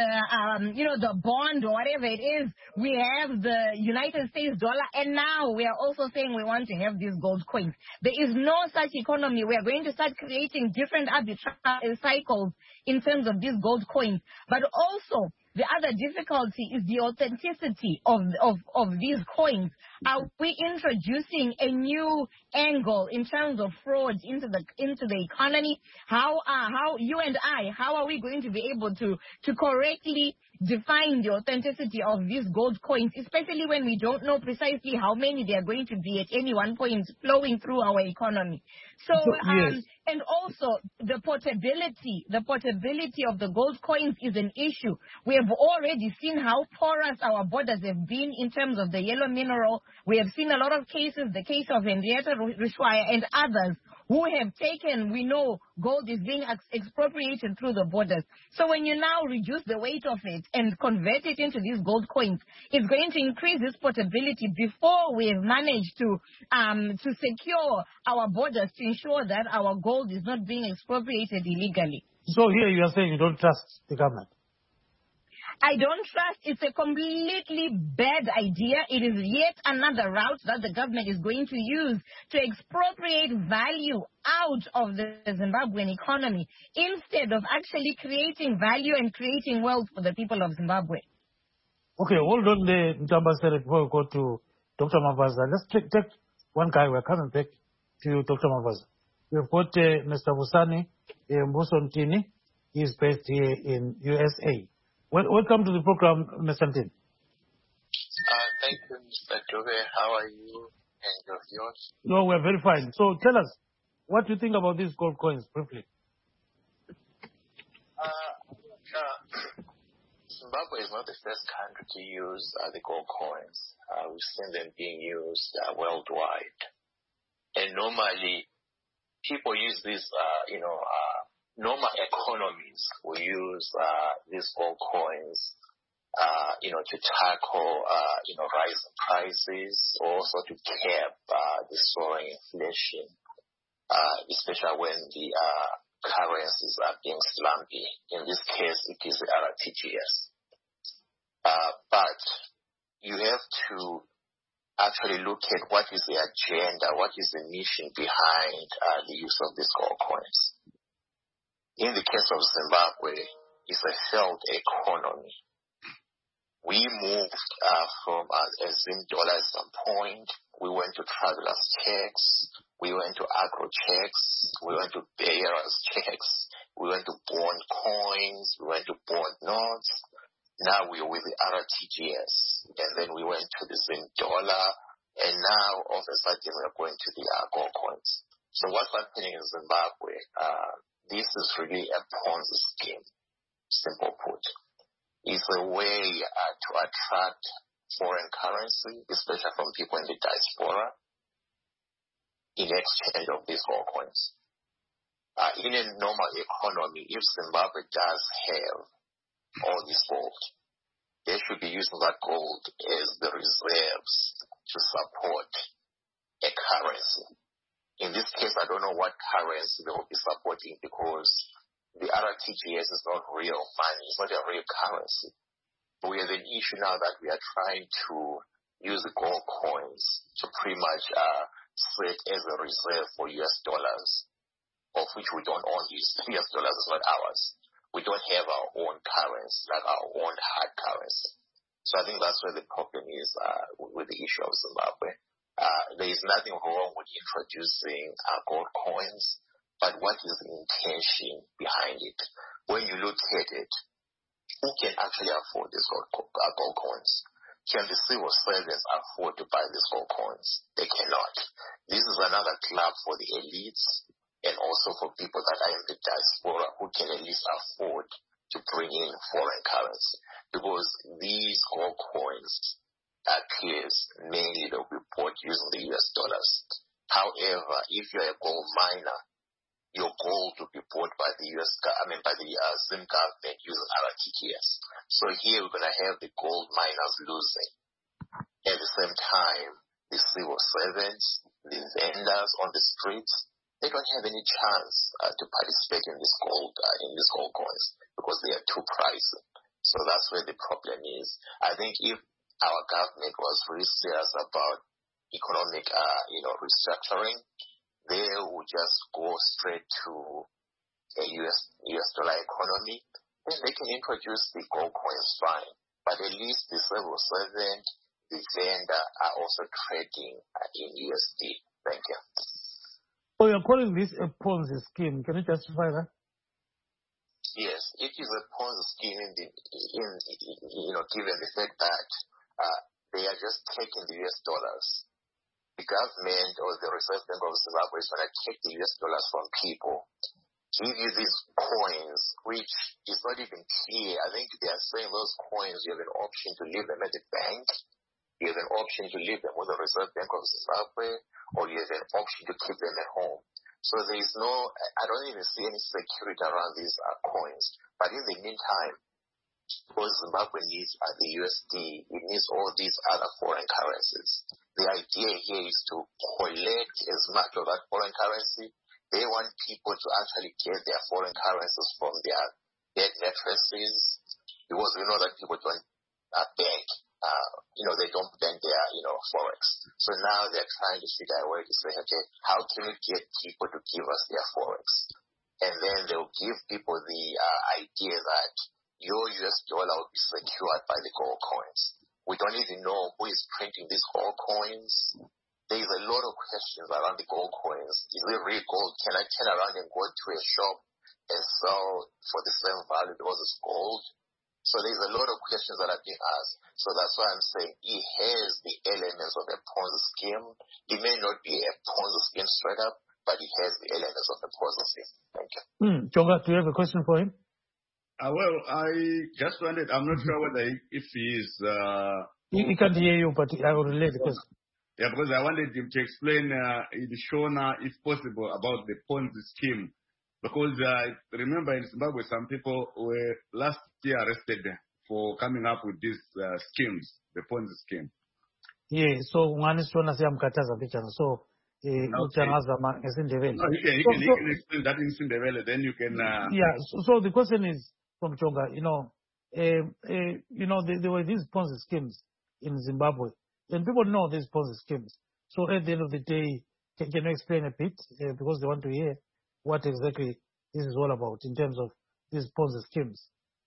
the bond or whatever it is. We have the United States dollar, and now we are also saying we want to have these gold coins. There is no such economy. We are going to start creating different arbitrage cycles in terms of these gold coins, but also the other difficulty is the authenticity of these coins. Are we introducing a new angle in terms of fraud into the economy? How you and I, how are we going to be able to correctly define the authenticity of these gold coins, especially when we don't know precisely how many they are going to be at any one point flowing through our economy? So, yes. And also the portability of the gold coins is an issue. We have already seen how porous our borders have been in terms of the yellow mineral. We have seen a lot of cases, the case of Henrietta Rushwaya and others, who have taken, we know, gold is being expropriated through the borders. So when you now reduce the weight of it and convert it into these gold coins, it's going to increase this portability before we have managed to secure our borders to ensure that our gold is not being expropriated illegally. So here you are saying you don't trust the government. I don't trust. It's a completely bad idea. It is yet another route that the government is going to use to expropriate value out of the Zimbabwean economy instead of actually creating value and creating wealth for the people of Zimbabwe. Okay, hold on there, Mtamba, before we go to Dr. Mavaza. Let's take one guy. We're coming back to you, Dr. Mavaza. We've got Mr. Busani Mbusontini. He's based here in USA. Welcome to the program, Mr. Ntini. Thank you, Mr. Dube. How are you and your viewers? No, we're very fine. So tell us, what do you think about these gold coins, briefly? Zimbabwe is not the first country to use the gold coins. We've seen them being used worldwide. And normally, people use these, normal economies will use these gold coins, to tackle, rising prices, also to cap the soaring inflation, especially when the currencies are being slumpy. In this case, it is the RTGS. But you have to actually look at what is the agenda, what is the mission behind the use of these gold coins. In the case of Zimbabwe, it's a failed economy. We moved from a Zim dollar at some point. We went to traveler's checks. We went to agro checks. We went to bearer's checks. We went to bond coins. We went to bond notes. Now we're with the RTGS. And then we went to the Zim dollar. And now, all of a sudden, we're going to the gold coins. So what's happening in Zimbabwe? This is really a Ponzi scheme, simple put. It's a way to attract foreign currency, especially from people in the diaspora, in exchange of these gold coins. In a normal economy, if Zimbabwe does have all this gold, they should be using that gold as the reserves to support a currency. In this case, I don't know what currency they will be supporting because the RTGS is not real money. It's not a real currency. But we have an issue now that we are trying to use the gold coins to pretty much set as a reserve for US dollars, of which we don't own. US dollars is not ours. We don't have our own currency, like our own hard currency. So I think that's where the problem is with the issue of Zimbabwe. There is nothing wrong with introducing gold coins, but what is the intention behind it? When you look at it, who can actually afford these gold coins? Can the civil servants afford to buy these gold coins? They cannot. This is another club for the elites and also for people that are in the diaspora who can at least afford to bring in foreign currency. Because these gold coins appears mainly they'll be bought using the US dollars. However, if you're a gold miner, your gold will be bought by the by the Zim government using RTGS. So here we're going to have the gold miners losing. At the same time, the civil servants, the vendors on the streets, they don't have any chance to participate in these gold coins because they are too pricey. So that's where the problem is. I think if our government was really serious about economic, restructuring, they would just go straight to a US dollar economy. Then they can introduce the gold coins fine. But at least the civil servant, the vendor are also trading in USD. Thank you. So you're calling this a Ponzi scheme. Can you justify that? Yes, it is a Ponzi scheme given the fact that they are just taking the US dollars. The government or the Reserve Bank of Zimbabwe is going to take the US dollars from people, give you these coins, which is not even clear. I think they are saying those coins, you have an option to leave them at the bank, you have an option to leave them with the Reserve Bank of Zimbabwe, or you have an option to keep them at home. So there is I don't even see any security around these coins. But in the meantime, because Zimbabwe needs the USD, it needs all these other foreign currencies. The idea here is to collect as much of that foreign currency. They want people to actually get their foreign currencies from their bed mattresses, because we know that people don't bank. They don't bank their, forex. So now they're trying to figure a way to say, okay, how can we get people to give us their forex? And then they'll give people the idea that your US dollar will be secured by the gold coins. We don't even know who is printing these gold coins. There's a lot of questions around the gold coins. Is it real gold? Can I turn around and go to a shop and sell for the same value because it's gold? So there's a lot of questions that are being asked. So that's why I'm saying it has the elements of a Ponzi scheme. It may not be a Ponzi scheme straight up, but it has the elements of a Ponzi scheme. Thank you. Jonga, do you have a question for him? Well, I just wondered, I'm not sure whether if he is... He can't hear you, but I will relate the question. Yeah, because I wanted him to explain in Shona, if possible, about the Ponzi scheme. Because remember in Zimbabwe, some people were last year arrested for coming up with these schemes, the Ponzi scheme. Yeah, so one is Shona Siamkataza Bichana. So, Okay. No, he can explain that in Sindevele, then you can... So the question is from Chonga, there were these Ponzi schemes in Zimbabwe, and people know these Ponzi schemes. So at the end of the day, can you explain a bit, because they want to hear what exactly this is all about in terms of these Ponzi schemes?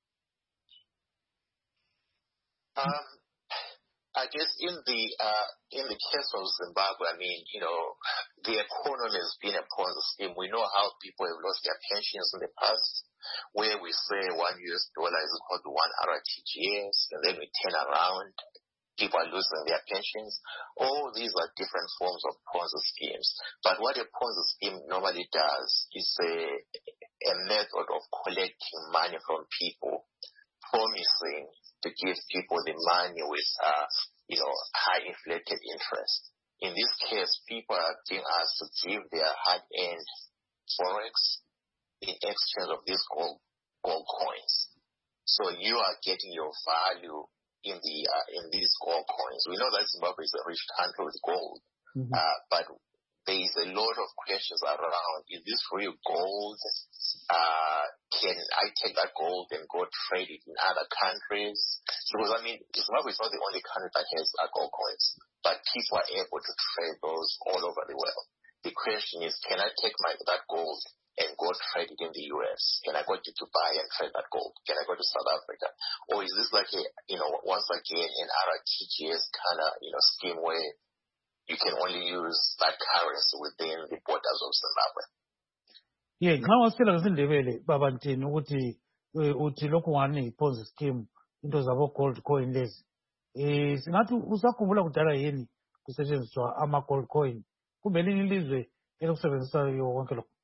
I guess in the case of Zimbabwe, the economy has been a Ponzi scheme. We know how people have lost their pensions in the past, where we say $1 US is equal to 1 RTGS, and then we turn around, people are losing their pensions. All these are different forms of Ponzi schemes. But what a Ponzi scheme normally does is a method of collecting money from people, promising to give people the money with, high inflated interest. In this case, people are being asked to give their hard-earned forex in exchange of these gold coins. So you are getting your value in these gold coins. We know that Zimbabwe is a rich country with gold, but there is a lot of questions around, is this real gold? Can I take that gold and go trade it in other countries? Because, Zimbabwe is not the only country that has gold coins, but people are able to trade those all over the world. The question is, can I take that gold and go trade it in the US? Can I go to Dubai and trade that gold? Can I go to South Africa? Or is this like once again, an RTGS kind of, scheme where you can only use that currency within the borders of Zimbabwe? Yeah, now still asindebele babantini ukuthi uthi lokhu ngani Ponzi scheme into zabo gold coin lezi. Singathi usakhumbula kudala yini kusetshenziswa ama gold coin? Kumbe linye ilizwe elikusebenzisa konke lokho?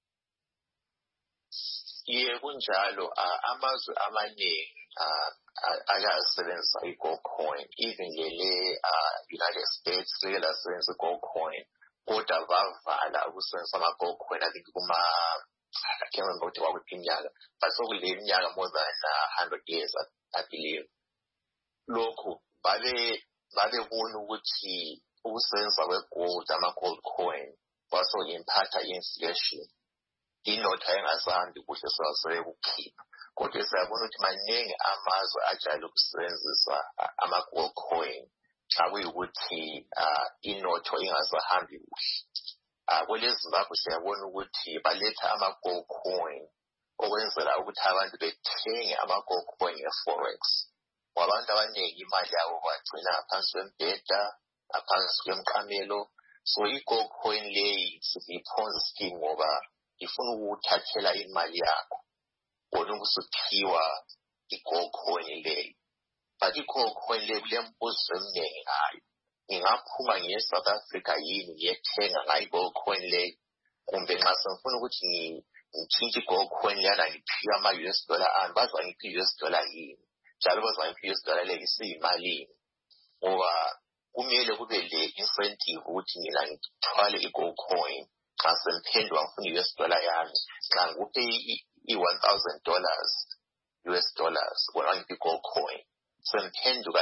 Kunjalo, amazwe amaningi ayasebenzisa i-gold coin. Even United States lasebenzisa i-gold coin, kodwa bavala ukusebenzisa ama-gold coin. I think I can't remember what kwakuphi iminyaka, but sokule iminyaka more than 100 years, I believe. Lokhu babebona ukuthi ukusebenza kwe-gold, ama-gold coin, kwaso-imphatha inflation. Inotho ayingasambi kuhle sebekukhipha. Kodwa siyabona ukuthi maningi amazwe ajayele ukusebenzisa ama-gold coin xa kuyukuthi inotho ingasahambi kuhle. Kwele Zimbabwe siyabona ukuthi baletha ama-gold coin okwenzela ukuthi abantu bethenge ama-gold coin e-forex. Abantu abaningi imali yabo bagcina ngaphansi kwembheda, ngaphansi kwemqamelo. So i-gold coin leyi siyi-Ponzi scheme ngoba ifuna ukuthathela imali yakho. Bona ukusuphiwa i-gold coin leyi. But i-gold coin leyi kulembuzo eminingi ngayo. Ngingaphuma ngiye South Africa yini ngiyethenga ngayo i-gold coin leyi? Kumbe nxa sengifuna ukuthi ngitshintshe i-gold coin leyana ngiphiwe ama-US dollar ami, bazangiphi i-US dollar yini? Njalo bazangiphi i-US dollar leyi isiyimalini? Ngoba kumele kube le incentive ukuthi mina ngithwale i-gold coin xa semphendwa ngifuna i-US dollar yami. Xa ngikuphe i-$1,000 US dollars, wena ngiphi i-gold coin. Semphenduka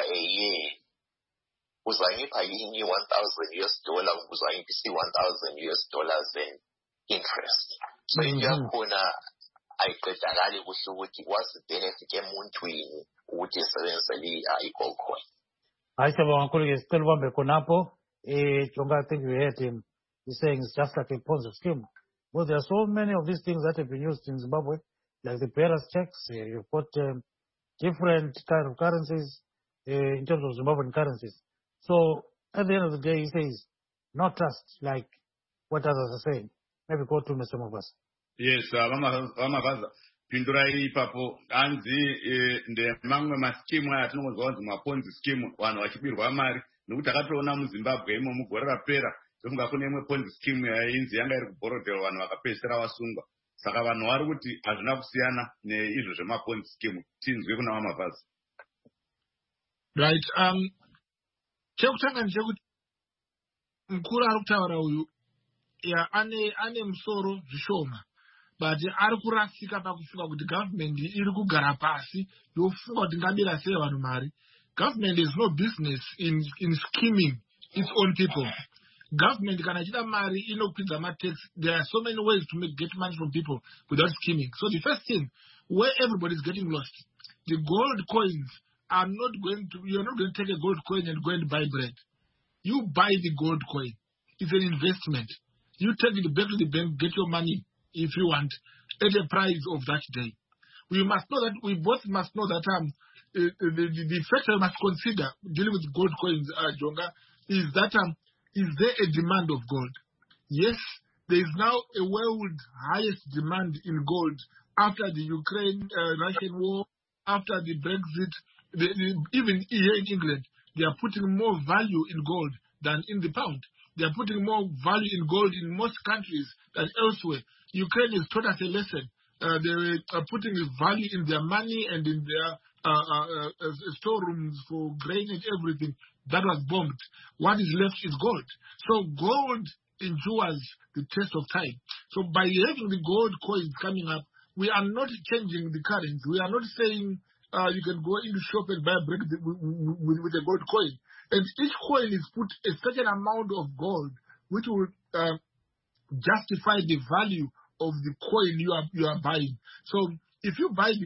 uzangipha yini i-$1,000 US dollar, uzangiphi i-$1,000 US dollars and interest. So into yakhona ayiqedakali kuhle ukuthi what's the benefit emuntwini ukuthi esebenzise i-gold coin. Hayi siyabonga kakhulu-ke sicela ubambe khonapho. Jonga, I think you heard him. He's saying it's just like a Ponzi scheme. Well, there are so many of these things that have been used in Zimbabwe, like the bearer's checks. You've got different kind of currencies in terms of Zimbabwean currencies. So at the end of the day, he says, not trust like what others are saying. Maybe go to Mr. Mavasa. Yes, Vamavaza. Pindurai ipapo anzi ndemamwe maskimu atinongonzwa kunzi maponzi scheme vanhu vachibirwa mari nokuti akatoona muZimbabwe imo mugore rapera ndofunga kune imwe ponzi scheme yainzi yanga iri kuborodhera vanhu vakapedzisira vasungwa. Saka vanhu vari kuti hazvina kusiyana neizvo zvemaponzi scheme. Tinzwe kuna Vamavaza. Right. Chekutanga ndechekuti mukuru ari kutaura uyu ane musoro zvishoma, but ari kurasika pakufunga kuti government iri kugara pasi yofunga kuti ngabira sei vanhu mari. Government has no business in scheming its own people. Government kana ichida mari inokwidza matax. There are so many ways to get money from people without scheming. So the first thing, where everybody is getting lost, the gold coins are not going to, you're not going to take a gold coin and go and buy bread. You buy the gold coin. It's an investment. You take it back to the bank, get your money if you want, at the price of that day. We both must know that the factor we must consider dealing with gold coins, Jonga, is that is there a demand of gold? Yes, there is now a world highest demand in gold after the Ukraine-Russian war, after the Brexit. Even here in England, they are putting more value in gold than in the pound. They are putting more value in gold in most countries than elsewhere. Ukraine has taught us a lesson. They are putting value in their money and in their storerooms for grain and everything. That was bombed. What is left is gold. So gold endures the test of time. So by having the gold coins coming up, we are not changing the currency. We are not saying you can go in the shop and buy a bread with a gold coin. And each coin is put a certain amount of gold, which will justify the value of the coin you are buying. So if you buy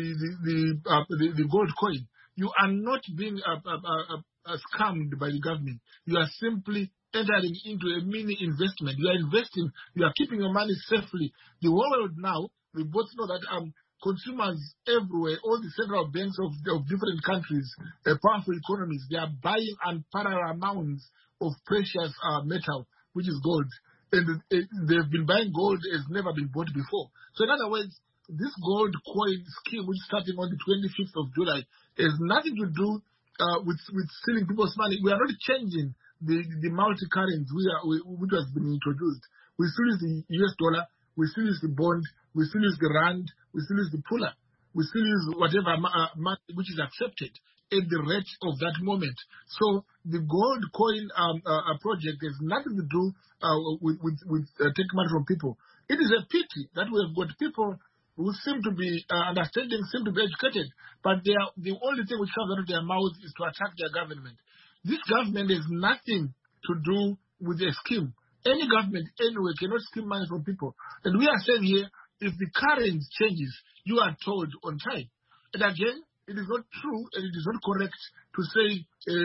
the gold coin, you are not being scammed by the government. You are simply entering into a mini investment. You are investing. You are keeping your money safely. The world now, we both know that consumers everywhere, all the central banks of different countries, powerful economies, they are buying unparalleled amounts of precious metal, which is gold. And they've been buying gold as never been bought before. So in other words, this gold coin scheme, which is starting on the 25th of July, has nothing to do with stealing people's money. We are not changing the multi-currency which has been introduced. We still use the US dollar, we still use the bond, we still use the rand, we still use the puller, we still use whatever money which is accepted at the rate of that moment. So the gold coin project has nothing to do with taking money from people. It is a pity that we have got people who seem to be understanding, seem to be educated, but the only thing which comes out of their mouths is to attack their government. This government has nothing to do with a scheme. Any government anywhere cannot scheme money from people. And we are saying here, if the current changes, you are told on time. And again, it is not true and it is not correct to say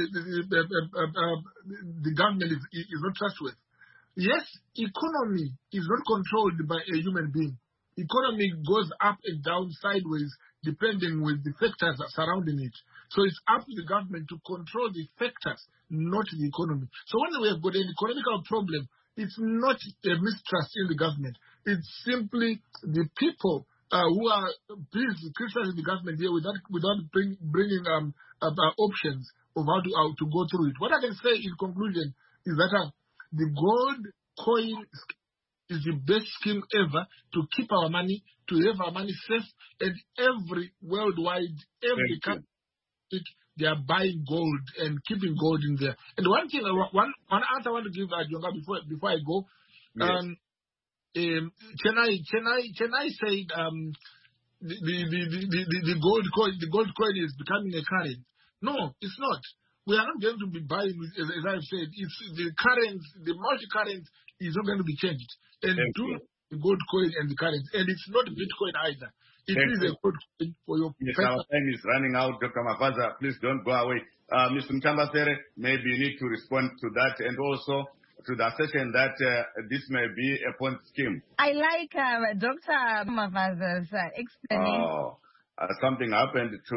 the government is not trustworthy. Yes, economy is not controlled by a human being. Economy goes up and down, sideways, depending with the factors surrounding it. So it's up to the government to control the factors, not the economy. So when we have got an economical problem, it's not a mistrust in the government. It's simply the people who are busy criticizing the government here without bringing options of how to go through it. What I can say in conclusion is that the gold coin is the best scheme ever to keep our money, to have our money safe, and worldwide, every country, they are buying gold and keeping gold in there. And one thing, one answer I want to give Jonga before I go. Yes. Chennai said the gold coin is becoming a current. No, it's not. We are not going to be buying, as I've said. It's the current, the multi-current is not going to be changed. And the gold coin and the current, and it's not Bitcoin either. It is a gold coin for your. Yes, our time is running out, Dr. Mavaza. Please don't go away. Mr. Mtambasere, maybe you need to respond to that, and also to the assertion that this may be a point scheme. I like Dr. Mavaza's explanation. Something happened to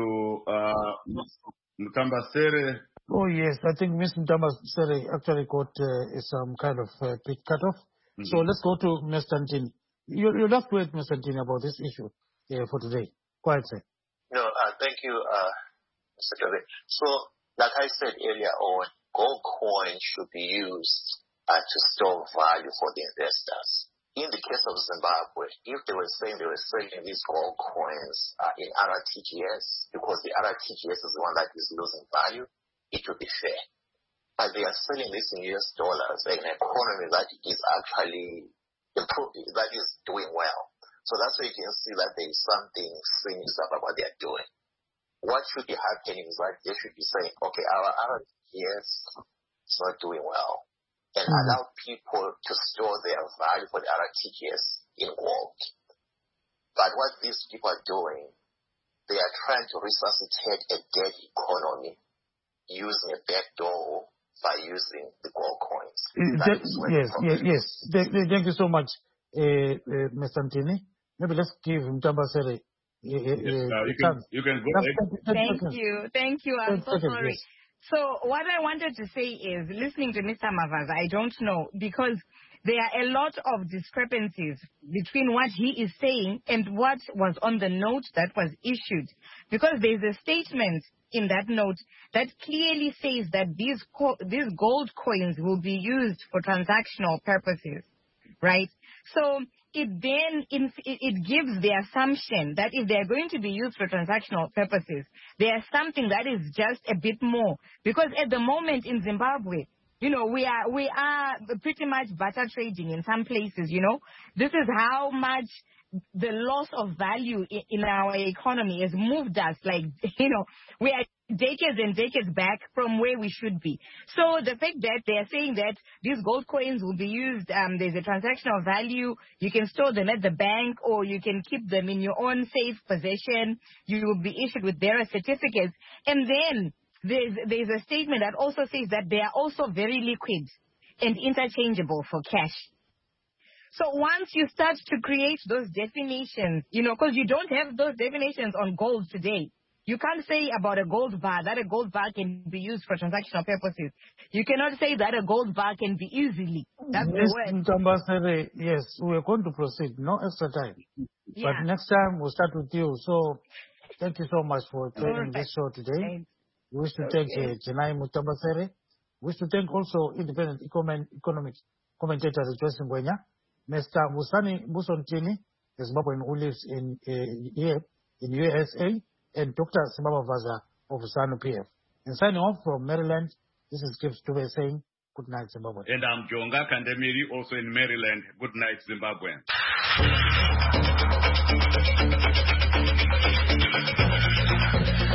Mtambasere. Oh, yes. I think Ms. Mtambasere actually got some kind of big cutoff. Mm-hmm. So let's go to Ms. Tantini. You'll have to wait, Ms. Tantini, about this issue for today. Go ahead, sir. No, thank you, Mr. Dube. So, like I said earlier on, gold coins should be used to store value for the investors. In the case of Zimbabwe, if they were saying they were selling these gold coins in RTGS, because the RTGS is the one that is losing value, it would be fair. But they are selling this in US dollars in an economy that is actually improving, that is doing well. So that's why you can see that there is something sinister about what they are doing. What should be happening is that they should be saying, okay, our RTGS is not doing well, and allow people to store their value for the RTGS in gold. But what these people are doing, they are trying to resuscitate a dead economy using a backdoor by using the gold coins. Yes. Thank you so much, Ms. Tantini. Maybe let's give Mtambasere you can go ahead. Thank you. I'm so sorry. Yes. So what I wanted to say is, listening to Mr. Mavaza, I don't know, because there are a lot of discrepancies between what he is saying and what was on the note that was issued. Because there's a statement in that note that clearly says that these gold coins will be used for transactional purposes, right? So it gives the assumption that if they're going to be used for transactional purposes, there's something that is just a bit more. Because at the moment in Zimbabwe, we are pretty much barter trading in some places, This is how much the loss of value in our economy has moved us. We are decades and decades back from where we should be. So the fact that they are saying that these gold coins will be used, there's a transactional value, you can store them at the bank or you can keep them in your own safe possession, you will be issued with various certificates. And then there's a statement that also says that they are also very liquid and interchangeable for cash. So once you start to create those definitions, because you don't have those definitions on gold today. You can't say about a gold bar that a gold bar can be used for transactional purposes. You cannot say that a gold bar can be easily. That's the word. Yes, we're going to proceed. No extra time. Yeah. But next time we'll start with you. So thank you so much for joining this show today. We wish to thank Chennai Mtambasere. We wish to thank also independent economic commentator Joyce Ngwenya, Mr. Musani Musontini, a Zimbabwean who lives in USA, and Dr. Simbaba Vaza of ZANU PF. And signing off from Maryland, this is Gibbs Dube saying, good night, Zimbabwe. And I'm Jonga Kandemiri, also in Maryland. Good night, Zimbabwe.